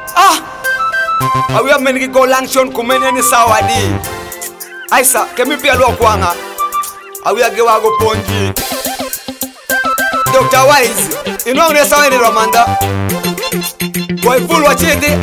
Awia mengi go lanction kumenya ni sawadi. Aisa kemi pia lo kwanga. Awia gewa go ponji. Dr. Wise, inongre sawa ni Ramanda. Boy full wachindi.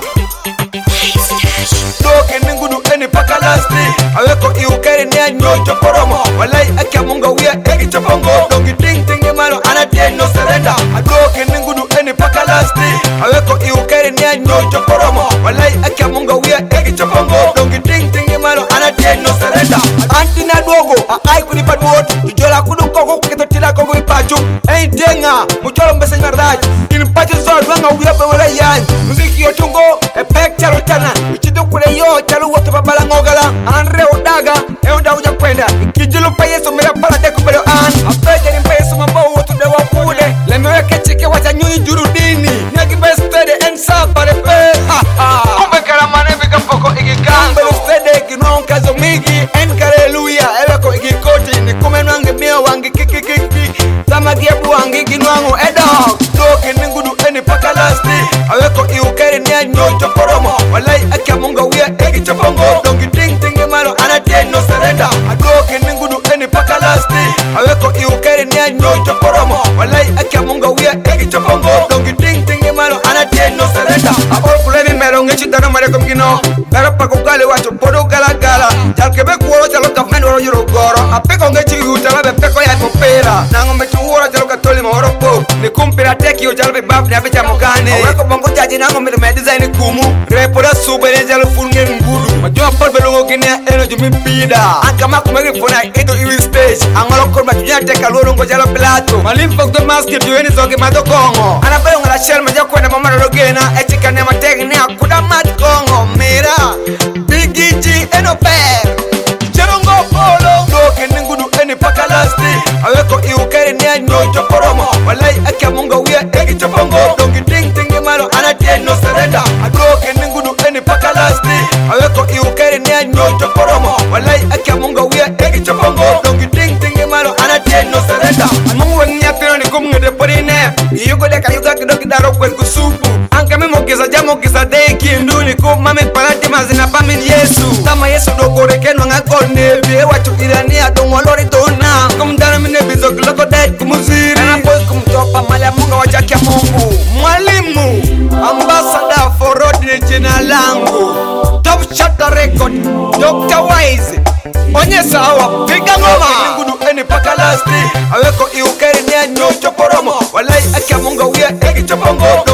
Doke ningudu eni paka lasti. Aweko iukeri ni anyocho poromo. Walai akia munga wia egi chopongo. Dongi ting ting ni malo anatie no surrender. Doke ningudu eni paka lasti. Aweko iukeri ni anyocho poromo. Walai akia munga wia egi chopongo. Dongi ting ting ni malo anatie no surrender. Antina dogo akai kunipa duot. Tujola kudu koko kito tila koko ipachu. Ein denga mucholo mbese nyardaji. Inpachu zon wanga wia bewala yan. Muziki yotungo epek charo chana. Uchido kule yo chalu wote babala ngogala. Anre odaga eonda uja kwenda. Kijulu pa yesu mera pala deku belo an. Afeja ni mpa yesu mambo wotu dewa kule. Lemeweke chike wacha nyuni jurudini. Nyagi bestede ensa pare pe. Umekala manevika poko ikikango. Mbele stede kinuwa kazo migi. Enkareluya eweko ikikoti. Nikume nwange mio wangi kikikiki. Tamagiabu wangi kinuwangu edog. Doke ningudu eni paka lasti. Aweko iukeri ni anyocho poromo. Walai akia munga wia egi chopongo. Dongi ting ting malo anatie no surrender. Adoke ningudu eni paka lasti. Aweko iukeri ni anyocho poromo. Walai akia munga wia egi chopongo. Dongi ting ting malo anatie no surrender. Abol kuleni mero ngechi dana mareko mkino. Gara pako gale wacho podo gala gala. Jalkebe kuoro jalo kafmeni waro yuro goro. Apeko ngechi utala bepeko ya kopera. Nango mechu uora jalo katoli mahoro po. Nikumpira teki yo jalo bebaf ni abecha mokane. Aweko bongo jaji nango me design kumu. Repo da sube ne jalo funge ngudu. Majua por belongo kine eno jumi pida. Ankama kumegi fona edo iwi stage. Angolo korma tunya teka loro ngo jalo plato. Malim fok do maski tuweni zoge mato kongo. Anabayo ngala shell maja kwenda mama rogena. Echika ne mategi ne akuda mat kongo. Mira Biggie G eno per Cherongo polo. Doke ningudu eni paka lasti. Aweko iukeri ni anyocho poromo. Walai akia munga wia egi chopongo. Dongi ting ting malo anatie no surrender. Adoke ningudu eni paka lasti. Aweko iukeri ni anyocho poromo. Walai akia munga wia egi chopongo. Dongi ting ting malo anatie no surrender. Mungu wengnya pino ni kumngede porine. Iyugo deka yuga kidoki daro kwen kusupu. Anka mimo kisa jamo kisa deki. Nduni kumame palati mazina pamini Yesu. Tama Yesu dogo rekeno ngakone. Biye wachu irani adongo lori tona. Kumdana mine bizo kiloko dek kumuziri. Kana boy kumtopa mala munga wachakia mungu. Mwalimu ambassador for road ni jina langu. Top Shatter Record Dr. Wise. Onye sawa piga ngoma. Ningudu eni paka lasti. Aweko iukeri ni anyocho poromo. Walai akia munga wia egi chopongo.